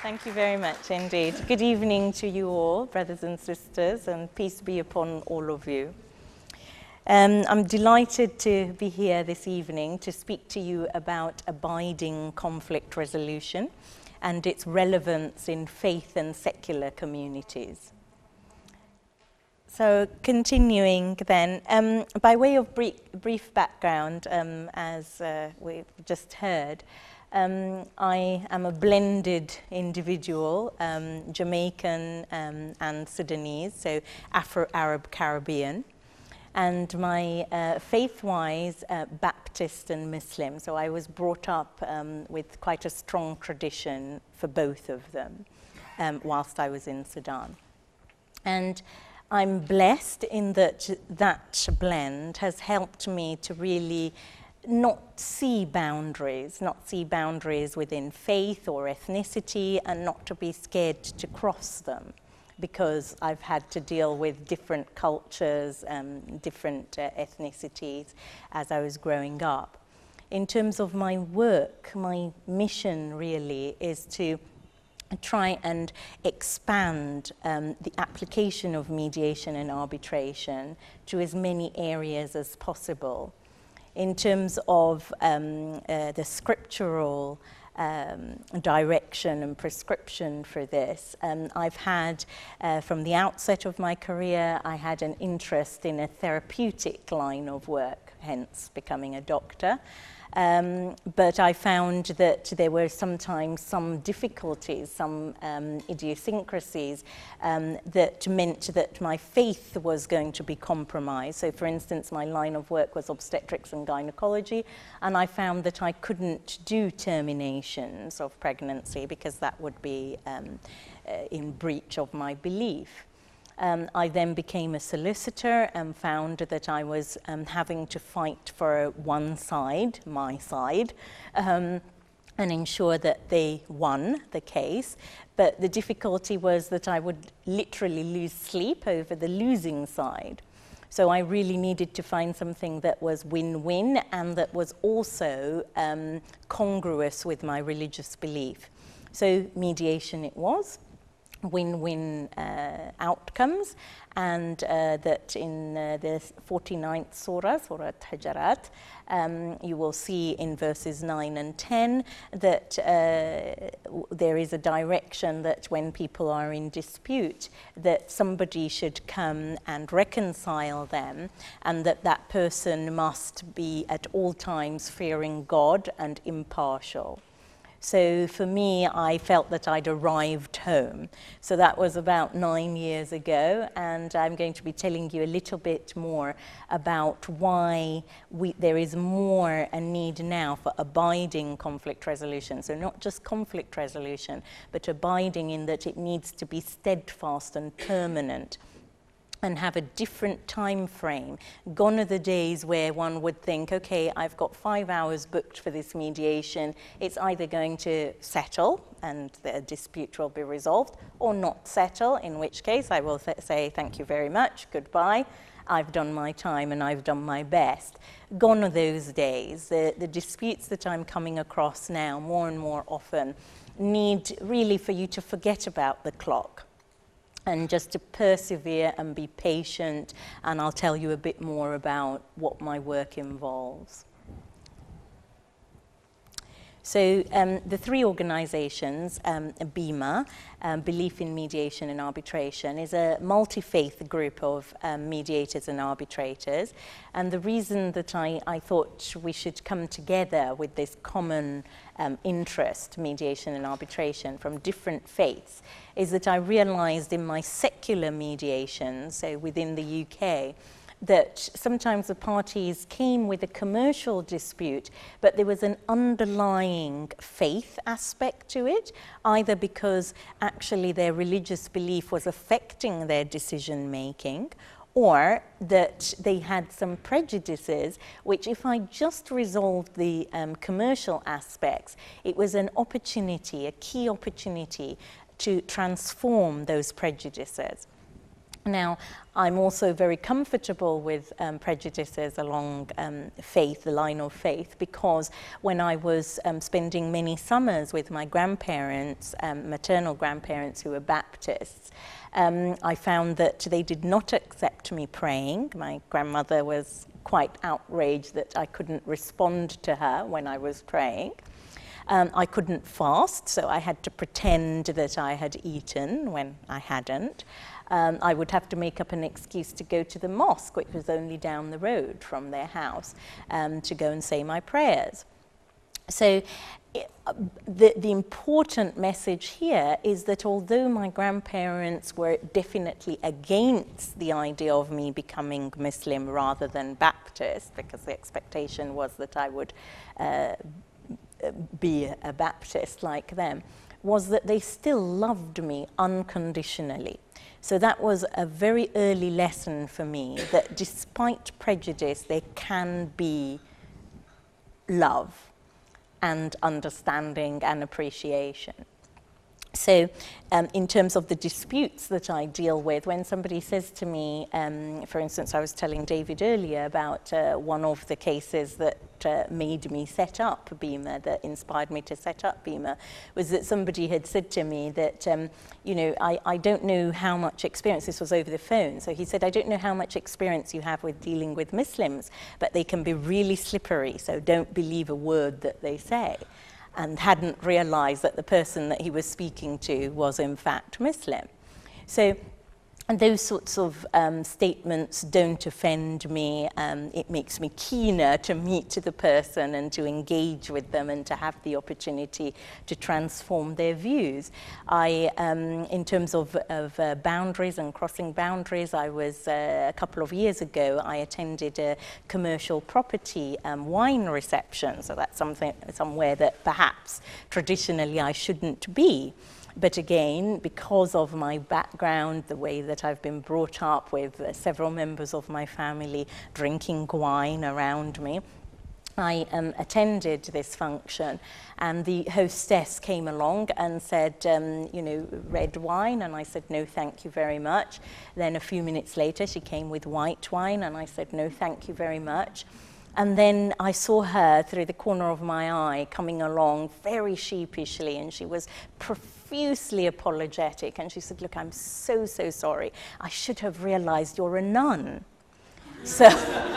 Thank you very much indeed. Good evening to you all, brothers and sisters, and peace be upon all of you. I'm delighted to be here this evening to speak to you about abiding conflict resolution and its relevance in faith and secular communities. So continuing then, by way of brief background, as we've just heard, I am a blended individual, Jamaican and Sudanese, so Afro-Arab Caribbean, and my faith-wise Baptist and Muslim. So I was brought up with quite a strong tradition for both of them whilst I was in Sudan. And I'm blessed in that that blend has helped me to really not see boundaries within faith or ethnicity, and not to be scared to cross them, because I've had to deal with different cultures, different ethnicities as I was growing up. In terms of my work, my mission really is to try and expand the application of mediation and arbitration to as many areas as possible. In terms of the scriptural direction and prescription for this, I've had, from the outset of my career, I had an interest in a therapeutic line of work, hence becoming a doctor. But I found that there were sometimes some difficulties, some idiosyncrasies that meant that my faith was going to be compromised. So for instance, my line of work was obstetrics and gynecology, and I found that I couldn't do terminations of pregnancy because that would be in breach of my belief. I then became a solicitor and found that I was having to fight for one side, my side, and ensure that they won the case. But the difficulty was that I would literally lose sleep over the losing side. So I really needed to find something that was win-win and that was also congruous with my religious belief. So mediation it was. Win-win outcomes, and that in the 49th Surah, Surah Hujurat, you will see in verses 9 and 10 that there is a direction that when people are in dispute, that somebody should come and reconcile them, and that that person must be at all times fearing God and impartial. So for me, I felt that I'd arrived home. So that was about 9 years ago, and I'm going to be telling you a little bit more about why there is more a need now for abiding conflict resolution. So not just conflict resolution, but abiding in that it needs to be steadfast and permanent, and have a different time frame. Gone are the days where one would think, okay, I've got 5 hours booked for this mediation. It's either going to settle and the dispute will be resolved, or not settle, in which case I will say thank you very much, goodbye. I've done my time and I've done my best. Gone are those days. The disputes that I'm coming across now more and more often need really for you to forget about the clock and just to persevere and be patient, and I'll tell you a bit more about what my work involves. So the three organizations, BIMA, Belief in Mediation and Arbitration, is a multi-faith group of mediators and arbitrators. And the reason that I thought we should come together with this common interest, mediation and arbitration, from different faiths, is that I realized in my secular mediation, so within the UK, that sometimes the parties came with a commercial dispute, but there was an underlying faith aspect to it, either because actually their religious belief was affecting their decision making, or that they had some prejudices, which if I just resolved the commercial aspects, it was an opportunity, a key opportunity to transform those prejudices. Now, I'm also very comfortable with prejudices along faith, the line of faith, because when I was spending many summers with my grandparents, maternal grandparents who were Baptists, I found that they did not accept me praying. My grandmother was quite outraged that I couldn't respond to her when I was praying. I couldn't fast, so I had to pretend that I had eaten when I hadn't. I would have to make up an excuse to go to the mosque, which was only down the road from their house, to go and say my prayers. So the important message here is that although my grandparents were definitely against the idea of me becoming Muslim rather than Baptist, because the expectation was that I would be a Baptist like them, was that they still loved me unconditionally. So that was a very early lesson for me, that despite prejudice, there can be love and understanding and appreciation. So in terms of the disputes that I deal with, when somebody says to me, for instance, I was telling David earlier about one of the cases that made me set up BEMA, that inspired me to set up BEMA, was that somebody had said to me that, you know, I don't know how much experience, this was over the phone, so he said, I don't know how much experience you have with dealing with Muslims, but they can be really slippery, so don't believe a word that they say. And hadn't realized that the person that he was speaking to was in fact Muslim. So, and those sorts of statements don't offend me. It makes me keener to meet the person and to engage with them and to have the opportunity to transform their views. In terms of boundaries and crossing boundaries, I was, a couple of years ago, I attended a commercial property wine reception. So that's somewhere that perhaps traditionally I shouldn't be. But again, because of my background, the way that I've been brought up with several members of my family drinking wine around me, I attended this function, and the hostess came along and said, you know, red wine, and I said, no, thank you very much. Then a few minutes later, she came with white wine, and I said, no, thank you very much. And then I saw her through the corner of my eye coming along very sheepishly, and she was profusely apologetic. And she said, look, I'm so, so sorry. I should have realized you're a nun. So,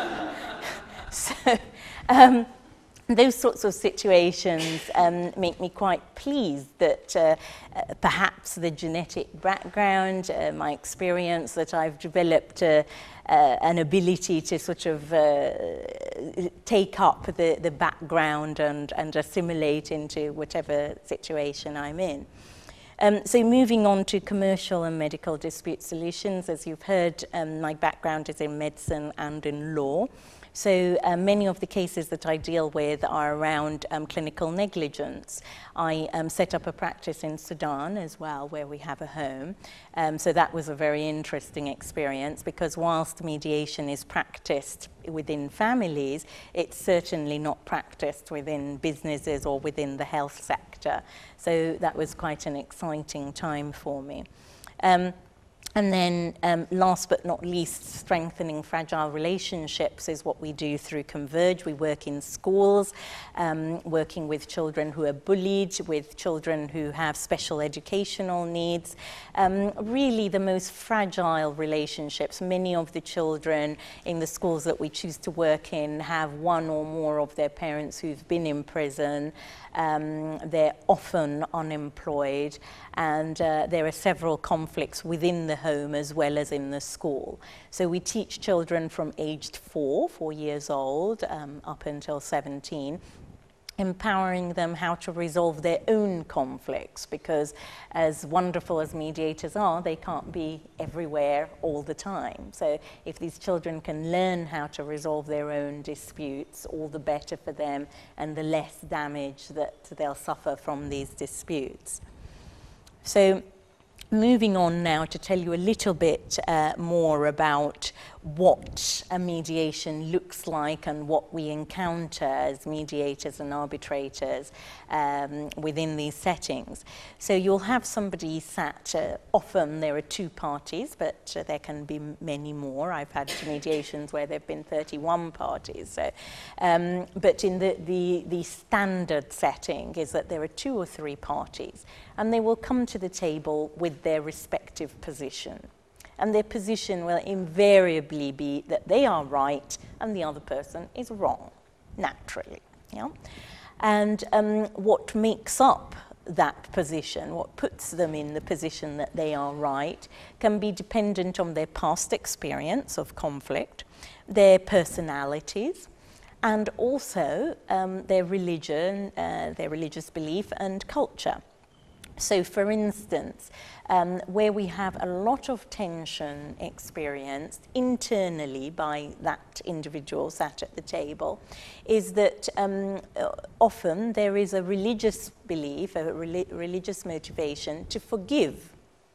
those sorts of situations make me quite pleased that perhaps the genetic background, my experience, that I've developed an ability to sort of take up the background and assimilate into whatever situation I'm in. So moving on to commercial and medical dispute solutions, as you've heard, my background is in medicine and in law. So many of the cases that I deal with are around clinical negligence. I set up a practice in Sudan as well, where we have a home. So that was a very interesting experience, because whilst mediation is practiced within families, it's certainly not practiced within businesses or within the health sector. So that was quite an exciting time for me. And then last but not least, strengthening fragile relationships is what we do through Converge. We work in schools, working with children who are bullied, with children who have special educational needs. Really the most fragile relationships. Many of the children in the schools that we choose to work in have one or more of their parents who've been in prison. They're often unemployed, and there are several conflicts within the home as well as in the school. So we teach children from aged 4 years old, up until 17, empowering them how to resolve their own conflicts, because as wonderful as mediators are, they can't be everywhere all the time. So if these children can learn how to resolve their own disputes, all the better for them and the less damage that they'll suffer from these disputes. So moving on now to tell you a little bit more about what a mediation looks like and what we encounter as mediators and arbitrators within these settings. So you'll have somebody sat, often there are two parties, but there can be many more. I've had mediations where there have been 31 parties. So, but in the standard setting is that there are 2 or 3 parties, and they will come to the table with their respective position. And their position will invariably be that they are right and the other person is wrong, naturally. Yeah? And what makes up that position, what puts them in the position that they are right, can be dependent on their past experience of conflict, their personalities, and also their religion, their religious belief and culture. So, for instance, where we have a lot of tension experienced internally by that individual sat at the table, is that often there is a religious belief, a religious motivation to forgive.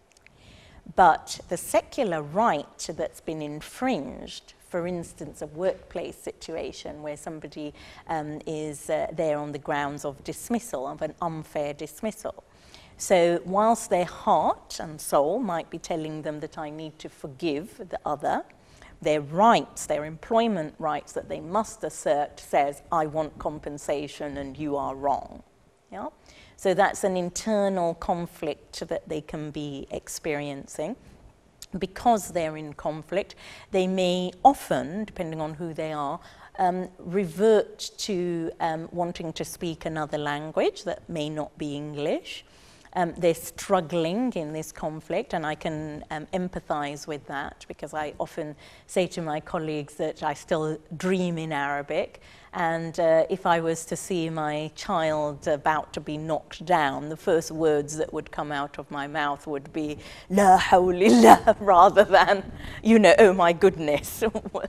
But the secular right that's been infringed, for instance, a workplace situation where somebody is there on the grounds of dismissal, of an unfair dismissal. So whilst their heart and soul might be telling them that I need to forgive the other, their rights, their employment rights that they must assert says, I want compensation and you are wrong. Yeah? So that's an internal conflict that they can be experiencing. Because they're in conflict, they may often, depending on who they are, revert to wanting to speak another language that may not be English. They're struggling in this conflict, and I can empathize with that, because I often say to my colleagues that I still dream in Arabic, and if I was to see my child about to be knocked down, the first words that would come out of my mouth would be La hawlillah, rather than, you know, oh my goodness.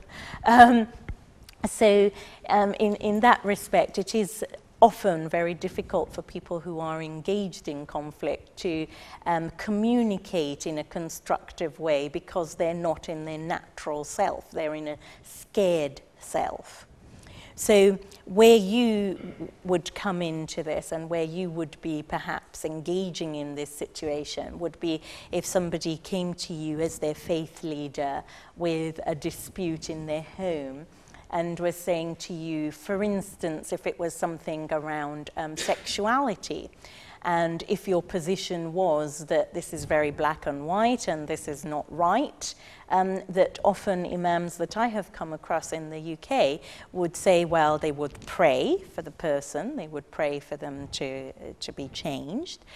So in that respect, it is often very difficult for people who are engaged in conflict to communicate in a constructive way, because they're not in their natural self, they're in a scared self. So where you would come into this and where you would be perhaps engaging in this situation would be if somebody came to you as their faith leader with a dispute in their home and was saying to you, for instance, if it was something around sexuality, and if your position was that this is very black and white and this is not right, that often imams that I have come across in the UK would say, well, they would pray for the person, they would pray for them to be changed,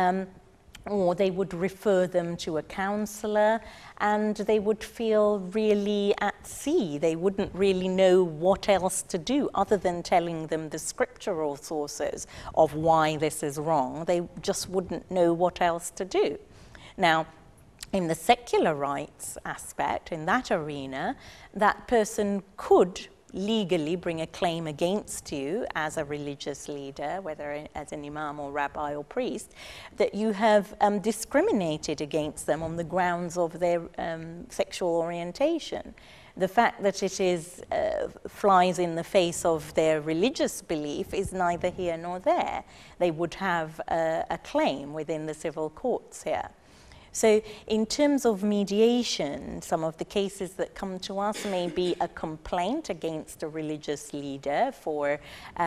or they would refer them to a counsellor, and they would feel really at sea. They wouldn't really know what else to do other than telling them the scriptural sources of why this is wrong. They just wouldn't know what else to do. Now, in the secular rights aspect, in that arena, that person could legally bring a claim against you as a religious leader, whether as an imam or rabbi or priest, that you have discriminated against them on the grounds of their sexual orientation. The fact that it is flies in the face of their religious belief is neither here nor there. They would have a claim within the civil courts here. So in terms of mediation, some of the cases that come to us may be a complaint against a religious leader for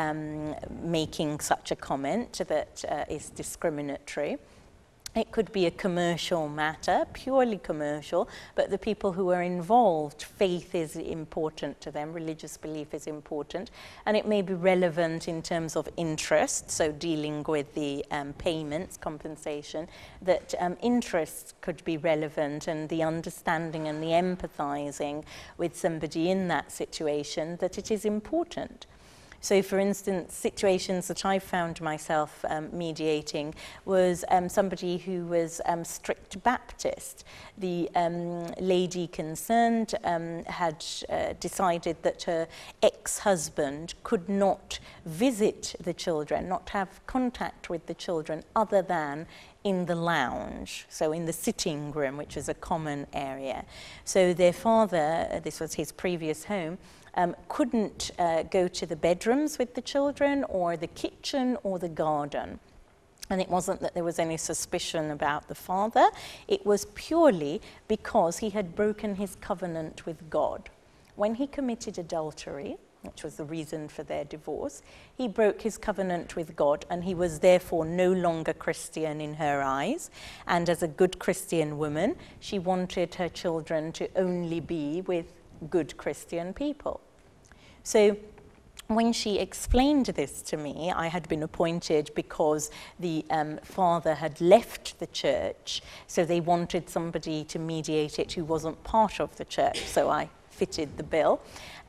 making such a comment that is discriminatory. It could be a commercial matter, purely commercial, but the people who are involved, faith is important to them, religious belief is important, and it may be relevant in terms of interest, so dealing with the payments, compensation, that interests could be relevant, and the understanding and the empathizing with somebody in that situation, that it is important. So, for instance, situations that I found myself mediating was somebody who was strict Baptist. The lady concerned had decided that her ex-husband could not visit the children, not have contact with the children other than in the lounge, so in the sitting room, which is a common area. So their father, this was his previous home, couldn't go to the bedrooms with the children or the kitchen or the garden. And it wasn't that there was any suspicion about the father, it was purely because he had broken his covenant with God. When he committed adultery, which was the reason for their divorce, he broke his covenant with God, and he was therefore no longer Christian in her eyes. And as a good Christian woman, she wanted her children to only be with good Christian people. So when she explained this to me, I had been appointed because the father had left the church, so they wanted somebody to mediate it who wasn't part of the church, so I fitted the bill.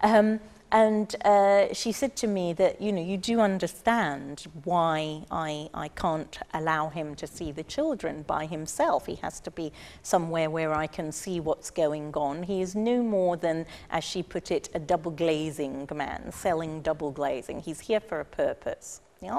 And she said to me that, you know, you do understand why I can't allow him to see the children by himself. He has to be somewhere where I can see what's going on. He is no more than, as she put it, a double glazing man, selling double glazing. He's here for a purpose. Yeah?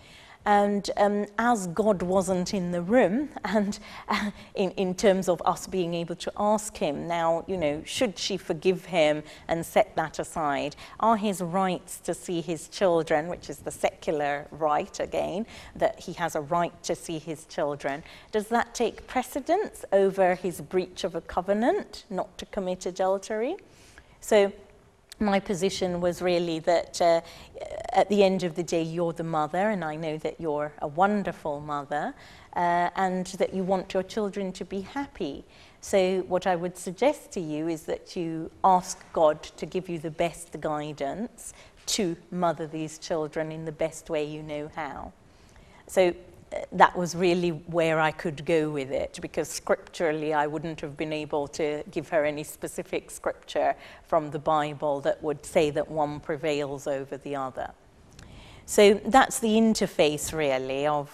And as God wasn't in the room, and in terms of us being able to ask him, now, you know, should she forgive him and set that aside? Are his rights to see his children, which is the secular right again, that he has a right to see his children, does that take precedence over his breach of a covenant not to commit adultery? So my position was really that at the end of the day, you're the mother, and I know that you're a wonderful mother, and that you want your children to be happy. So what I would suggest to you is that you ask God to give you the best guidance to mother these children in the best way you know how. So that was really where I could go with it, because scripturally I wouldn't have been able to give her any specific scripture from the Bible that would say that one prevails over the other. So that's the interface really of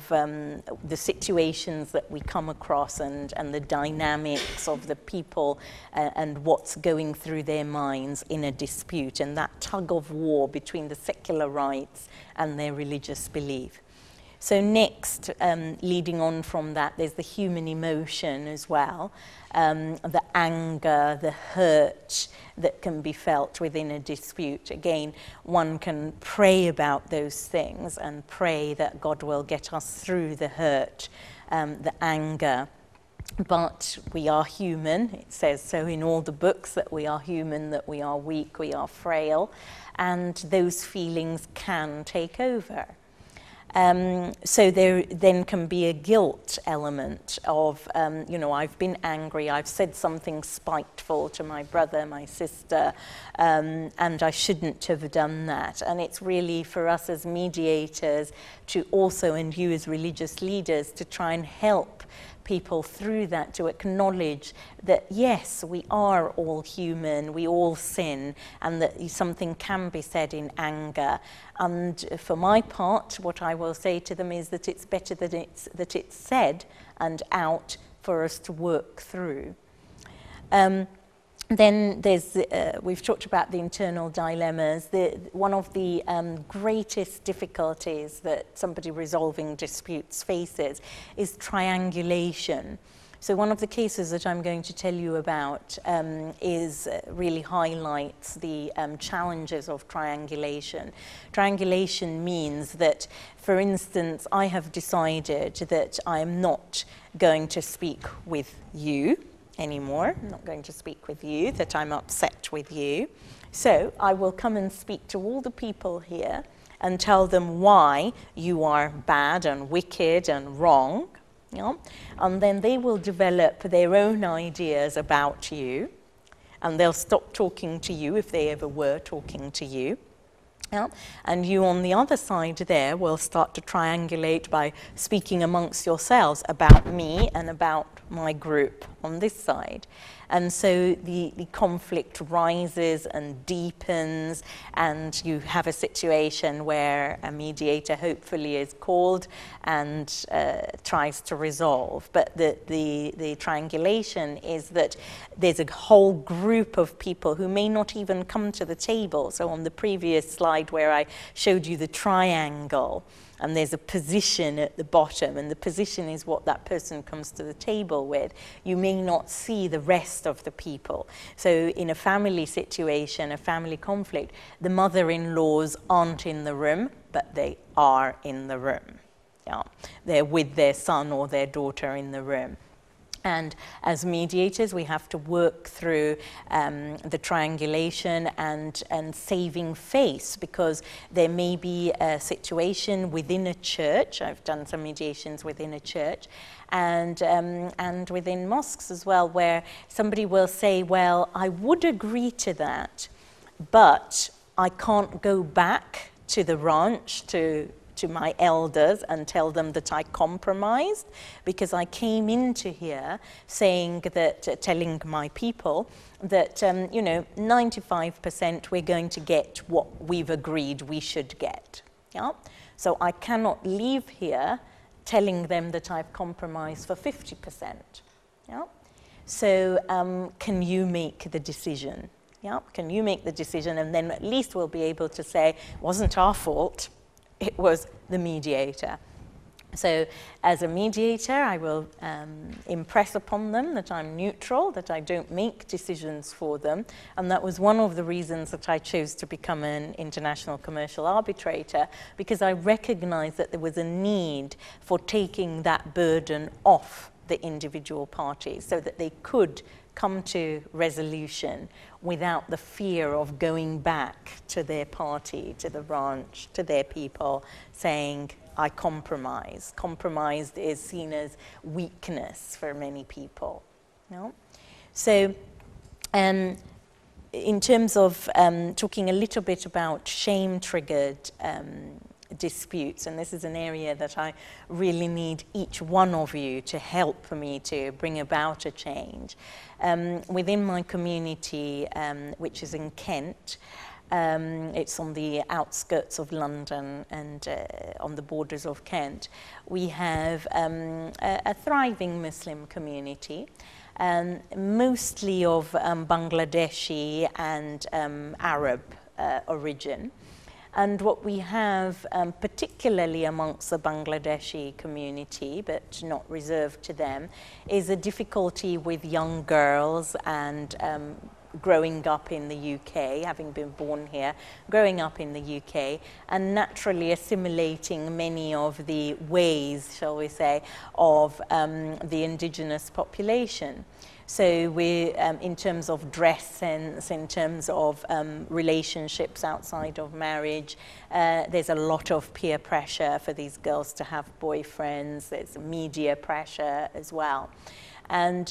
the situations that we come across and the dynamics of the people and what's going through their minds in a dispute, and that tug of war between the secular rights and their religious belief. So next, leading on from that, there's the human emotion as well, the anger, the hurt that can be felt within a dispute. Again, one can pray about those things and pray that God will get us through the hurt, the anger. But we are human. It says so in all the books that we are human, that we are weak, we are frail, and those feelings can take over. So there then can be a guilt element of, you know, I've been angry, I've said something spiteful to my brother, my sister, and I shouldn't have done that. And it's really for us as mediators to also, and you as religious leaders, to try and help people through that, to acknowledge that yes, we are all human, we all sin, and that something can be said in anger. And for my part, what I will say to them is that it's better that it's said and out for us to work through. Then there's, we've talked about the internal dilemmas. One of the greatest difficulties that somebody resolving disputes faces is triangulation. So one of the cases that I'm going to tell you about really highlights the challenges of triangulation. Triangulation means that, for instance, I have decided that I am not going to speak with you anymore. I'm not going to speak with you, that I'm upset with you. So I will come and speak to all the people here and tell them why you are bad and wicked and wrong. Yeah? And then they will develop their own ideas about you, and they'll stop talking to you if they ever were talking to you. Yeah? And you on the other side there will start to triangulate by speaking amongst yourselves about me and about my group on this side. And so the conflict rises and deepens, and you have a situation where a mediator hopefully is called and tries to resolve. But the triangulation is that there's a whole group of people who may not even come to the table. So on the previous slide where I showed you the triangle, and there's a position at the bottom, and the position is what that person comes to the table with, you may not see the rest of the people. So in a family situation, a family conflict, the mother-in-laws aren't in the room, but they are in the room. Yeah. They're with their son or their daughter in the room. And as mediators, we have to work through the triangulation and saving face, because there may be a situation within a church. I've done some mediations within a church, and within mosques as well, where somebody will say, well, I would agree to that, but I can't go back to the ranch, to my elders, and tell them that I compromised, because I came into here saying that, telling my people that, 95% we're going to get what we've agreed we should get. Yeah? So I cannot leave here telling them that I've compromised for 50%. Yeah? So can you make the decision? Yeah? Can you make the decision? And then at least we'll be able to say, it wasn't our fault. It was the mediator. So as a mediator, I will impress upon them that I'm neutral, that I don't make decisions for them. And that was one of the reasons that I chose to become an international commercial arbitrator, because I recognized that there was a need for taking that burden off the individual parties so that they could come to resolution without the fear of going back to their party, to the ranch, to their people, saying, I compromise. Compromised is seen as weakness for many people. No? So in terms of talking a little bit about shame-triggered disputes, and this is an area that I really need each one of you to help me to bring about a change. Within my community, which is in Kent, it's on the outskirts of London and on the borders of Kent, we have a thriving Muslim community, mostly of Bangladeshi and Arab origin. And what we have, particularly amongst the Bangladeshi community, but not reserved to them, is a difficulty with young girls and growing up in the UK, having been born here, growing up in the UK, and naturally assimilating many of the ways, shall we say, of the indigenous population. So we, in terms of dress sense, in terms of relationships outside of marriage, there's a lot of peer pressure for these girls to have boyfriends. There's media pressure as well. And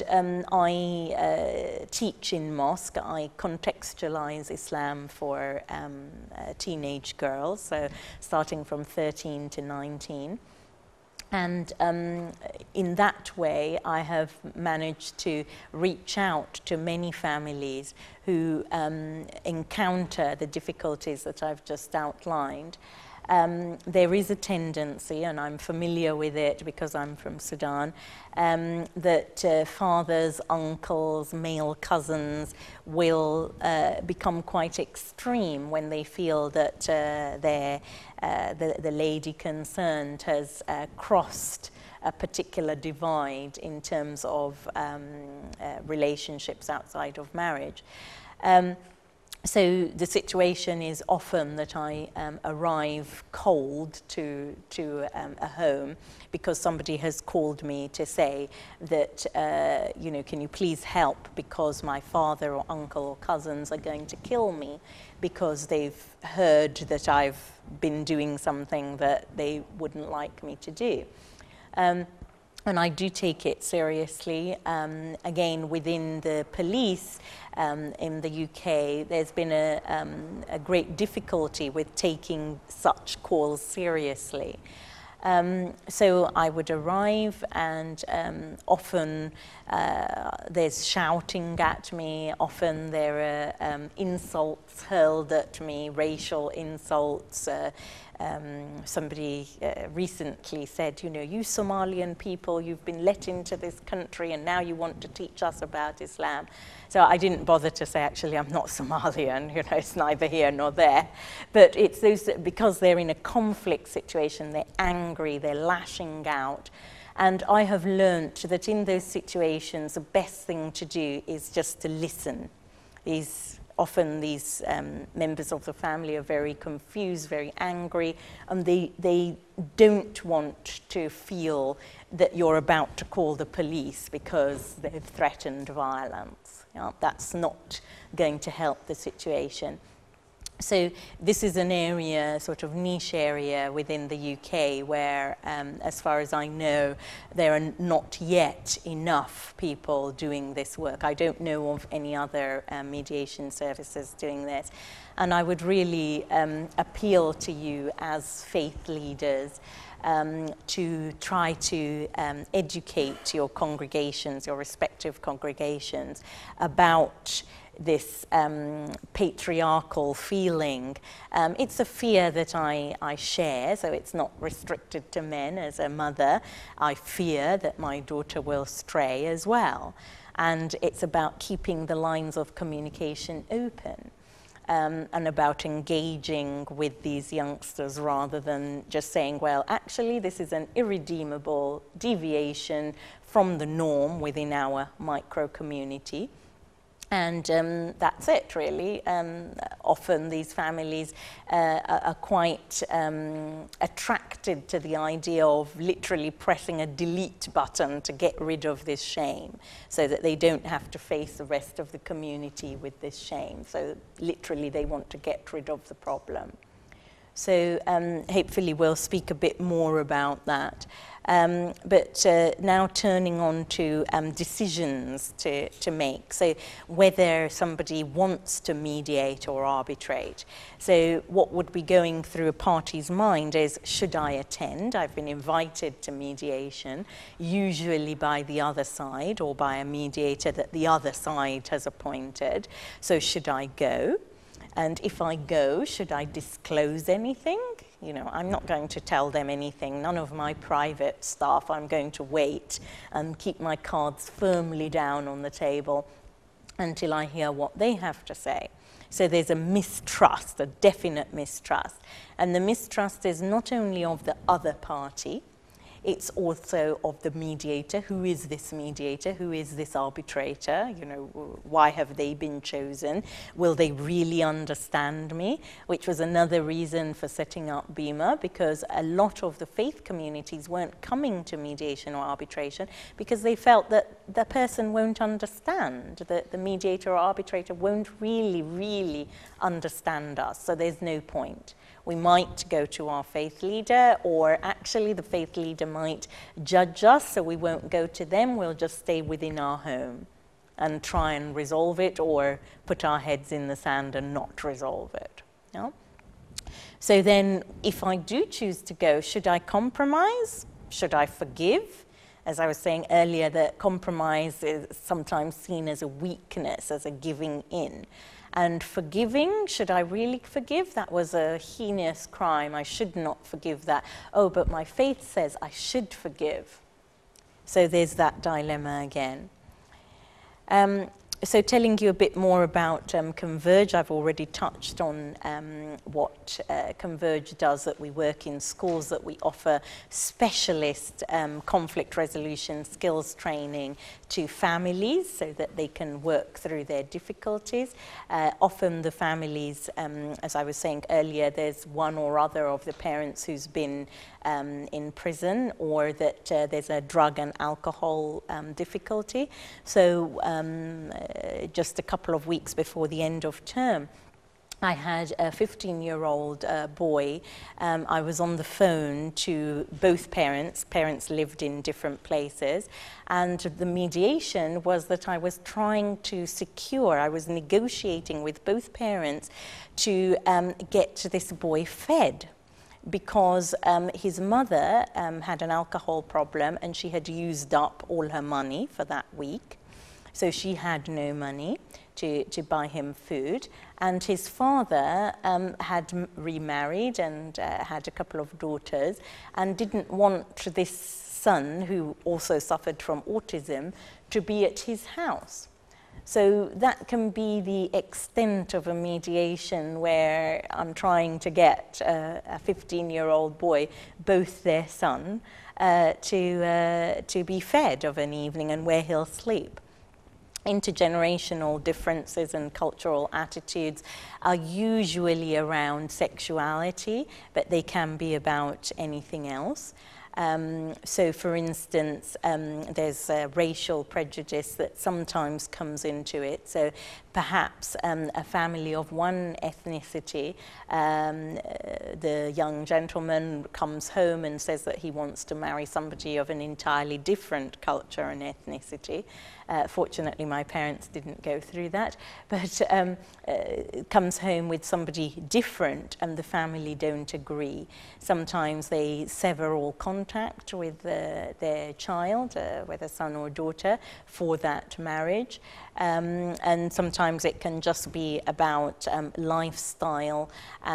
I teach in mosque. I contextualize Islam for teenage girls, so starting from 13 to 19. And in that way, I have managed to reach out to many families who encounter the difficulties that I've just outlined. There is a tendency, and I'm familiar with it because I'm from Sudan, that fathers, uncles, male cousins will become quite extreme when they feel that the lady concerned has crossed a particular divide in terms of relationships outside of marriage. So the situation is often that I arrive cold to a home because somebody has called me to say that, can you please help because my father or uncle or cousins are going to kill me because they've heard that I've been doing something that they wouldn't like me to do. And I do take it seriously. Again, within the police in the UK, there's been a great difficulty with taking such calls seriously. So I would arrive, and often there's shouting at me, often there are insults hurled at me, racial insults. Somebody recently said, you know, you Somalian people, you've been let into this country and now you want to teach us about Islam. So I didn't bother to say, actually, I'm not Somalian, you know, it's neither here nor there. But it's those, because they're in a conflict situation, they're angry, they're lashing out. And I have learnt that in those situations, the best thing to do is just to listen. Often these members of the family are very confused, very angry, and they don't want to feel that you're about to call the police because they've threatened violence. You know, that's not going to help the situation. So this is an area, sort of niche area within the UK where, as far as I know, there are not yet enough people doing this work. I don't know of any other mediation services doing this. And I would really appeal to you as faith leaders to try to educate your congregations, your respective congregations, about this patriarchal feeling. It's a fear that I share, so it's not restricted to men. As a mother, I fear that my daughter will stray as well. And it's about keeping the lines of communication open. And about engaging with these youngsters rather than just saying, well, actually, this is an irredeemable deviation from the norm within our micro community. And that's it, really. Often these families are quite attracted to the idea of literally pressing a delete button to get rid of this shame, so that they don't have to face the rest of the community with this shame. So literally they want to get rid of the problem. So hopefully we'll speak a bit more about that. But now turning on to decisions to make. So whether somebody wants to mediate or arbitrate. So what would be going through a party's mind is, should I attend? I've been invited to mediation, usually by the other side or by a mediator that the other side has appointed. So should I go? And if I go, should I disclose anything? You know, I'm not going to tell them anything, none of my private stuff. I'm going to wait and keep my cards firmly down on the table until I hear what they have to say. So there's a mistrust, a definite mistrust. And the mistrust is not only of the other party, it's also of the mediator. Who is this mediator? Who is this arbitrator? You know, why have they been chosen? Will they really understand me? Which was another reason for setting up BEMA, because a lot of the faith communities weren't coming to mediation or arbitration because they felt that the person won't understand, that the mediator or arbitrator won't really understand us, so there's no point. We might go to our faith leader, or actually the faith leader might judge us, so we won't go to them. We'll just stay within our home and try and resolve it, or put our heads in the sand and not resolve it. You know? So then, if I do choose to go, should I compromise? Should I forgive? As I was saying earlier, that compromise is sometimes seen as a weakness, as a giving in. And forgiving, should I really forgive? That was a heinous crime. I should not forgive that. Oh, but my faith says I should forgive. So there's that dilemma again. So telling you a bit more about Converge, I've already touched on what Converge does, that we work in schools, that we offer specialist conflict resolution skills training to families so that they can work through their difficulties. Often the families, as I was saying earlier, there's one or other of the parents who's been in prison, or that there's a drug and alcohol difficulty. So just a couple of weeks before the end of term, I had a 15-year-old boy. I was on the phone to both parents. Parents lived in different places. And the mediation was that I was trying to secure, I was negotiating with both parents to get this boy fed. because his mother had an alcohol problem and she had used up all her money for that week. So she had no money to buy him food. And his father had remarried and had a couple of daughters and didn't want this son, who also suffered from autism, to be at his house. So that can be the extent of a mediation where I'm trying to get a 15-year-old boy, both their son, to be fed of an evening and where he'll sleep. Intergenerational differences and cultural attitudes are usually around sexuality, but they can be about anything else. So for instance, there's racial prejudice that sometimes comes into it. So perhaps a family of one ethnicity, the young gentleman comes home and says that he wants to marry somebody of an entirely different culture and ethnicity. Fortunately, my parents didn't go through that, but comes home with somebody different and the family don't agree. Sometimes they sever all contact with their child, whether son or daughter, for that marriage. And sometimes it can just be about lifestyle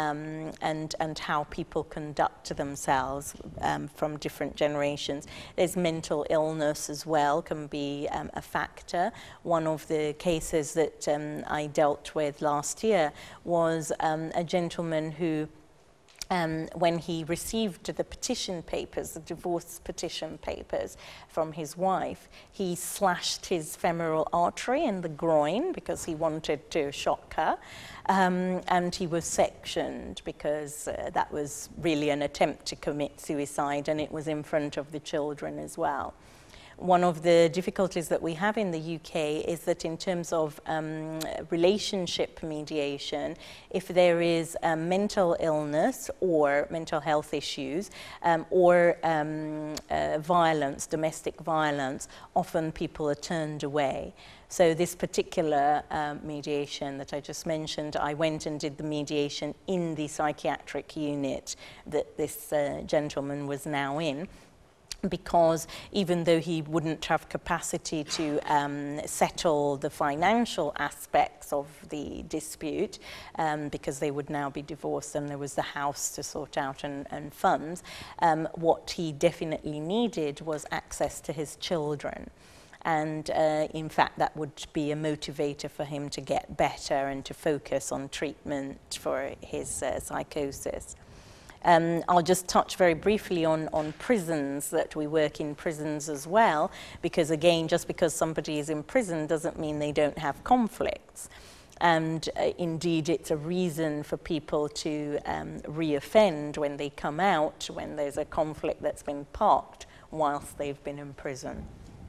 and how people conduct themselves from different generations. There's mental illness as well, can be a factor. One of the cases that I dealt with last year was a gentleman who when he received the petition papers, the divorce petition papers from his wife, he slashed his femoral artery in the groin because he wanted to shock her, and he was sectioned because that was really an attempt to commit suicide, and it was in front of the children as well. One of the difficulties that we have in the UK is that in terms of relationship mediation, if there is mental illness or mental health issues or violence, domestic violence, often people are turned away. So this particular mediation that I just mentioned, I went and did the mediation in the psychiatric unit that this gentleman was now in, because even though he wouldn't have capacity to settle the financial aspects of the dispute, because they would now be divorced and there was the house to sort out and funds, what he definitely needed was access to his children. And in fact, that would be a motivator for him to get better and to focus on treatment for his psychosis. I'll just touch very briefly on prisons, that we work in prisons as well, because again, just because somebody is in prison doesn't mean they don't have conflicts. And indeed, it's a reason for people to reoffend when they come out, when there's a conflict that's been parked whilst they've been in prison.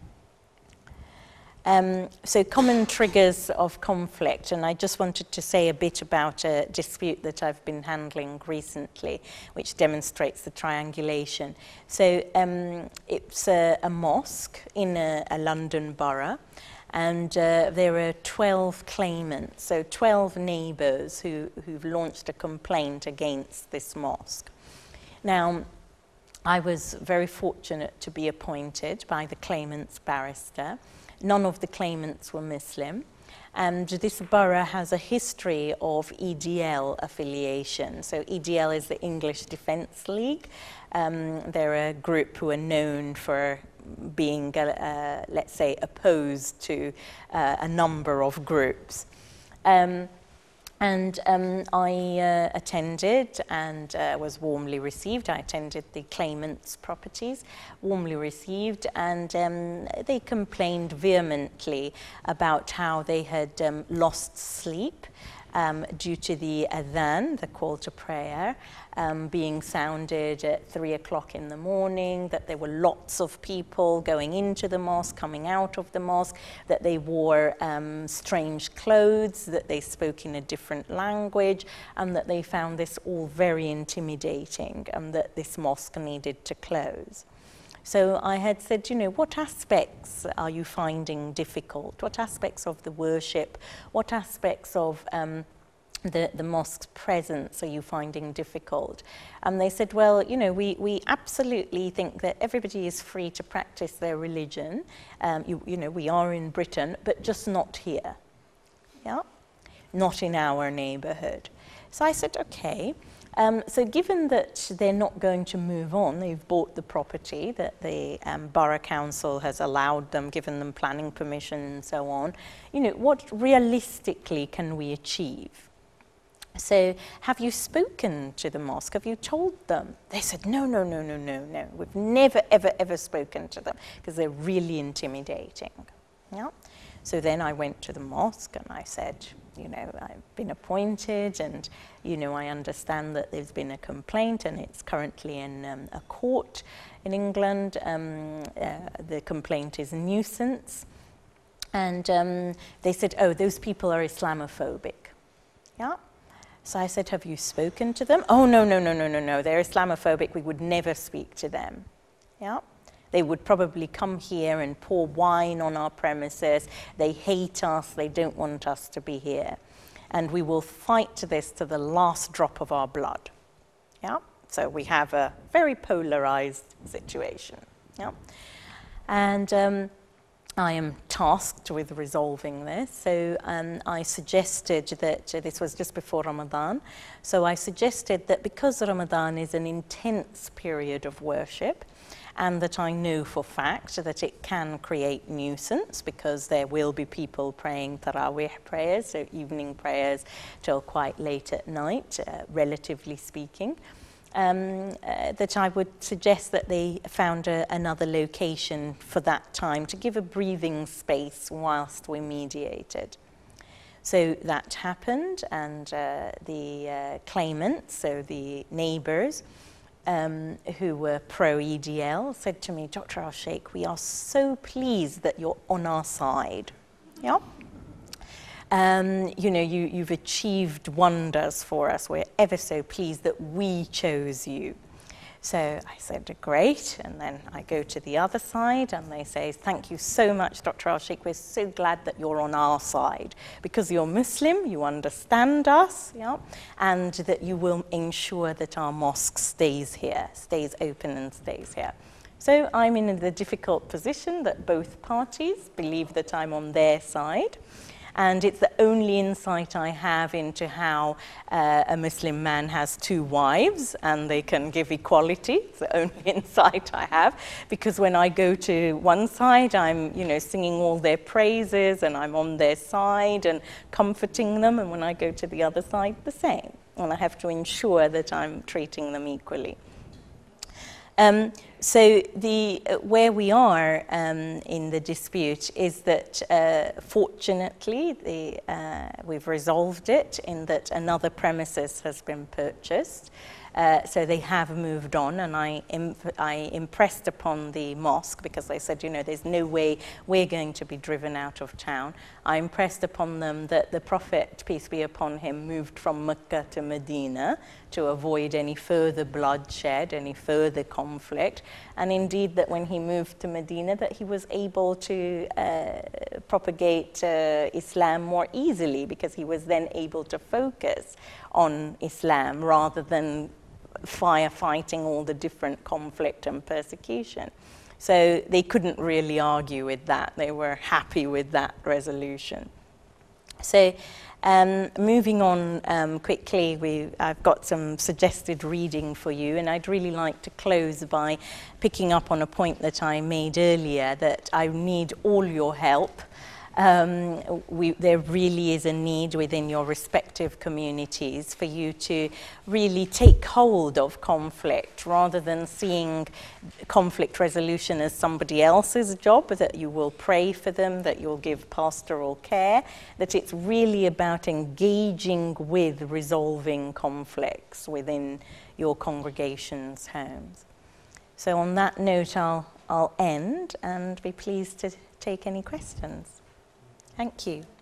So common triggers of conflict, and I just wanted to say a bit about a dispute that I've been handling recently, which demonstrates the triangulation. So it's a mosque in a London borough, and there are 12 claimants, so 12 neighbours who've launched a complaint against this mosque. Now, I was very fortunate to be appointed by the claimant's barrister. None of the claimants were Muslim, and this borough has a history of EDL affiliation. So EDL is the English Defence League. They're a group who are known for being, let's say, opposed to a number of groups. And I attended and was warmly received. I attended the claimant's properties, warmly received, and they complained vehemently about how they had lost sleep due to the adhan, the call to prayer, being sounded at 3 o'clock in the morning, that there were lots of people going into the mosque, coming out of the mosque, that they wore strange clothes, that they spoke in a different language, and that they found this all very intimidating, and that this mosque needed to close. So I had said, you know, what aspects are you finding difficult? What aspects of the worship? What aspects of the mosque's presence are you finding difficult? And they said, well, you know, we absolutely think that everybody is free to practice their religion. You know, we are in Britain, but just not here. Yeah? Not in our neighbourhood. So I said, okay. So given that they're not going to move on, they've bought the property, that the Borough Council has allowed them, given them planning permission and so on, you know, what realistically can we achieve? So have you spoken to the mosque? Have you told them? They said, no. We've never, ever spoken to them because they're really intimidating. Yeah? So then I went to the mosque and I said, you know, I've been appointed and, you know, I understand that there's been a complaint and it's currently in a court in England. The complaint is nuisance. And they said, oh, those people are Islamophobic. Yeah? So I said, have you spoken to them? Oh, no, they're Islamophobic. We would never speak to them. Yeah? They would probably come here and pour wine on our premises. They hate us. They don't want us to be here. And we will fight this to the last drop of our blood. Yeah? So we have a very polarized situation. Yeah? And I am tasked with resolving this. So I suggested that, this was just before Ramadan, so I suggested that because Ramadan is an intense period of worship, and that I know for fact that it can create nuisance because there will be people praying Taraweeh prayers, so evening prayers till quite late at night, relatively speaking, that I would suggest that they found another location for that time to give a breathing space whilst we mediated. So that happened, and the claimants, so the neighbours, who were pro-EDL, said to me, Dr. Al-Sheikh, we are so pleased that you're on our side. Yeah? You know, you've achieved wonders for us. We're ever so pleased that we chose you. So I said, great. And then I go to the other side and they say, thank you so much, Dr. Al-Sheikh. We're so glad that you're on our side because you're Muslim, you understand us, yeah, and that you will ensure that our mosque stays here, stays open and stays here. So I'm in the difficult position that both parties believe that I'm on their side. And it's the only insight I have into how a Muslim man has two wives and they can give equality. It's the only insight I have, because when I go to one side, I'm, you know, singing all their praises and I'm on their side and comforting them, and when I go to the other side, the same. And I have to ensure that I'm treating them equally. So where we are in the dispute is that fortunately we've resolved it in that another premises has been purchased. So they have moved on, and I impressed upon the mosque, because they said, you know, there's no way we're going to be driven out of town. I impressed upon them that the Prophet, peace be upon him, moved from Mecca to Medina to avoid any further bloodshed, any further conflict, and indeed that when he moved to Medina that he was able to propagate Islam more easily, because he was then able to focus on Islam rather than firefighting all the different conflict and persecution. So they couldn't really argue with that. They were happy with that resolution. So moving on quickly, I've got some suggested reading for you, and I'd really like to close by picking up on a point that I made earlier, that I need all your help. There really is a need within your respective communities for you to really take hold of conflict rather than seeing conflict resolution as somebody else's job, that you will pray for them, that you'll give pastoral care, that it's really about engaging with resolving conflicts within your congregation's homes. So on that note, I'll end and be pleased to take any questions. Thank you.